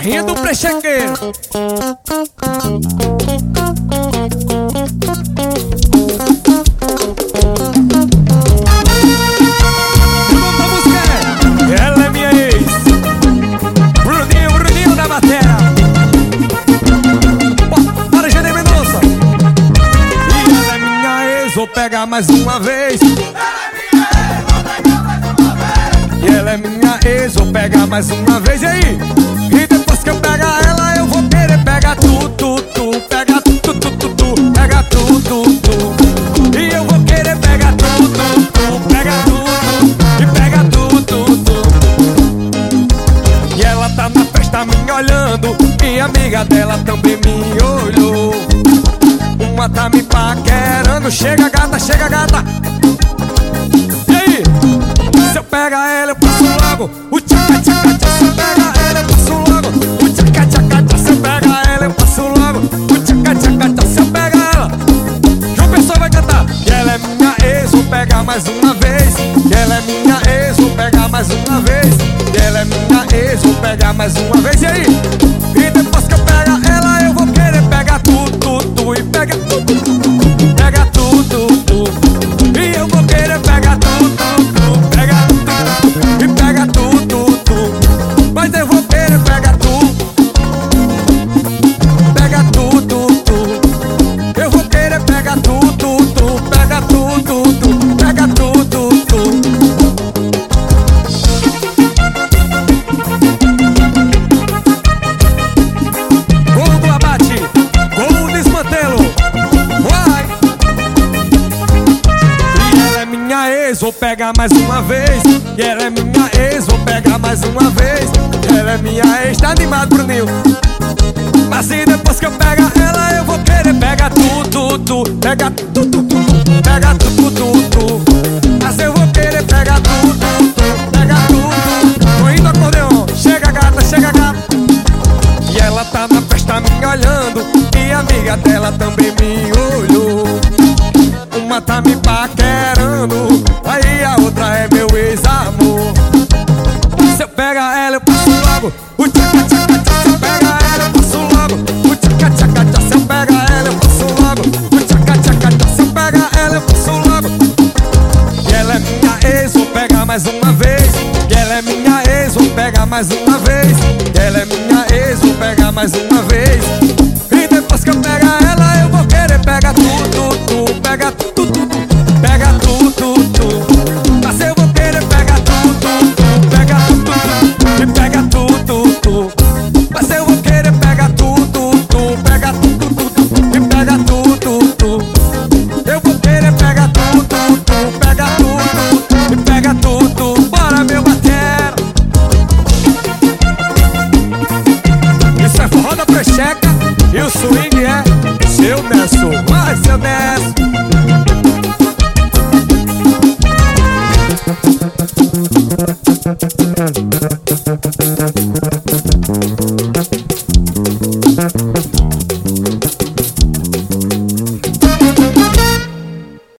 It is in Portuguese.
Barrinha do Prechequeiro. Ela é minha ex, Bruninho da batera. Para Gene Mendonça. E ela é minha ex, vou pegar mais uma vez. E ela é minha ex, vou pegar mais uma vez. E aí? E depois que eu pegar ela, eu vou querer pegar tudo. Pega tudo, pega tudo. E eu vou querer pegar tudo, pega tudo e pega tudo. E ela tá na festa me olhando, e a amiga dela também me olhou. Uma tá me paquerando, chega gata, chega gata. E aí? Se eu pegar ela, eu passo logo o tchaca-tchaca-tchaca. Se eu pegar ela, eu passo logo o tchaca-tchaca-tchaca. Se eu pegar ela, eu passo logo o tchaca-tchaca-tchaca. Se eu pegar ela, João Pessoa vai cantar. E ela é minha ex, vou pegar mais uma vez. E ela é minha ex, vou pegar mais uma vez. E ela é minha ex, vou pegar mais uma vez. E aí? E depois que eu pegar ela, eu vou querer pegar tudo. E pega tudo, pega tudo. E eu vou querer pegar tudo. E pega tudo, mas eu vou querer pegar tudo. Pega tudo, eu vou querer pegar tudo. Pega tudo, pega tudo. Gol do abate, gol do desmantelo. Vai! E ela é minha ex, vou pegar mais uma vez. E ela é minha ex, vou pegar mais uma vez. Ela é minha ex, tá animado, Bruninho. Mas e depois que eu pegar ela, eu vou querer pegar tudo. Pega tudo, pega tudo. Mas eu vou querer pegar tudo, pega tudo. Tô indo acordeon, chega gata, chega gata. E ela tá na festa me olhando, e a amiga dela também me olhou. Uma tá me paquerando, aí a outra é meu ex-amor. Se eu pegar ela, eu passo logo o tchaca-tchaca-tchaca. Se eu pegar ela, eu passo logo o tchaca-tchaca-tchaca. Se eu pegar ela, eu passo logo o tchaca-tchaca-tchaca. Se eu pegar ela, eu passo logo. E ela é minha ex, vou pegar mais uma vez. E ela é minha ex, vou pegar mais uma vez. E ela é minha ex, vou pegar mais uma vez. E depois que eu pegar ela, eu vou querer pegar tudo. Pega tudo.